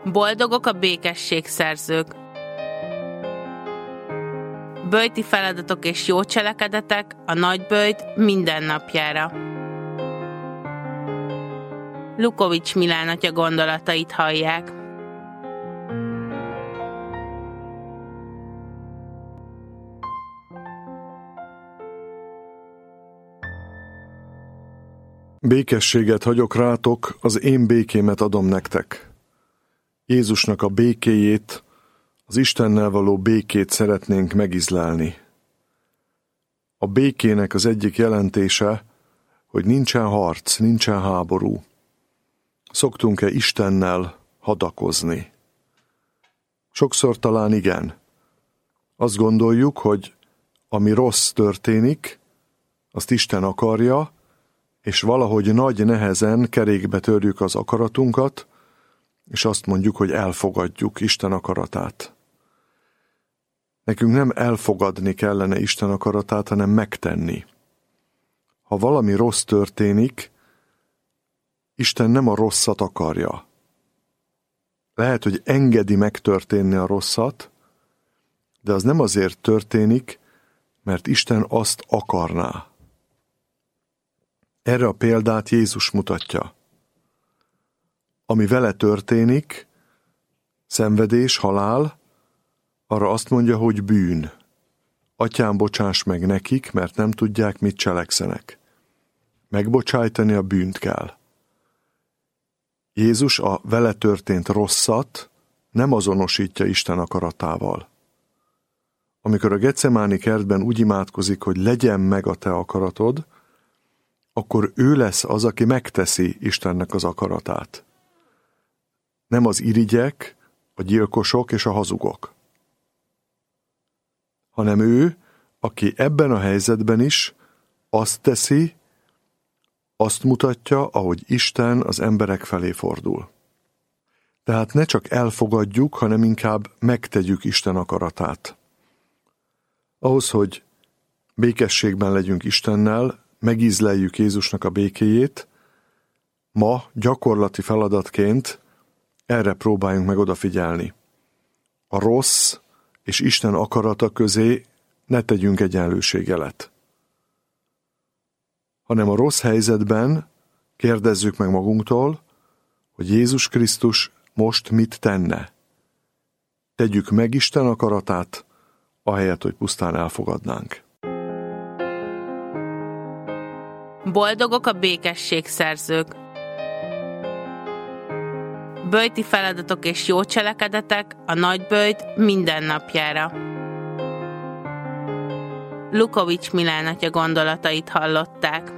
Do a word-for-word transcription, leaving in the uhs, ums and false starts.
Boldogok a békességszerzők. Böjti feladatok és jó cselekedetek a nagyböjt minden napjára. Lukovics Milán atya gondolatait hallják. Békességet hagyok rátok, az én békémet adom nektek. Jézusnak a békéjét, az Istennel való békét szeretnénk megizlelni. A békének az egyik jelentése, hogy nincsen harc, nincsen háború. Szoktunk-e Istennel hadakozni? Sokszor talán igen. Azt gondoljuk, hogy ami rossz történik, azt Isten akarja, és valahogy nagy nehezen kerékbe törjük az akaratunkat, és azt mondjuk, hogy elfogadjuk Isten akaratát. Nekünk nem elfogadni kellene Isten akaratát, hanem megtenni. Ha valami rossz történik, Isten nem a rosszat akarja. Lehet, hogy engedi megtörténni a rosszat, de az nem azért történik, mert Isten azt akarná. Erre a példát Jézus mutatja. Ami vele történik, szenvedés, halál, arra azt mondja, hogy bűn. Atyám, bocsáss meg nekik, mert nem tudják, mit cselekszenek. Megbocsájtani a bűnt kell. Jézus a vele történt rosszat nem azonosítja Isten akaratával. Amikor a Getsemáni kertben úgy imádkozik, hogy legyen meg a te akaratod, akkor ő lesz az, aki megteszi Istennek az akaratát. Nem az irigyek, a gyilkosok és a hazugok, hanem ő, aki ebben a helyzetben is azt teszi, azt mutatja, ahogy Isten az emberek felé fordul. Tehát ne csak elfogadjuk, hanem inkább megtegyük Isten akaratát. Ahhoz, hogy békességben legyünk Istennel, megízleljük Jézusnak a békéjét, ma gyakorlati feladatként erre próbáljunk meg odafigyelni. A rossz és Isten akarata közé ne tegyünk egyenlőségjelet, hanem a rossz helyzetben kérdezzük meg magunktól, hogy Jézus Krisztus most mit tenne. Tegyük meg Isten akaratát, ahelyett, hogy pusztán elfogadnánk. Boldogok a békességszerzők. Böjti feladatok és jó cselekedetek a nagyböjt minden napjára. Lukovics Milán atya gondolatait hallották.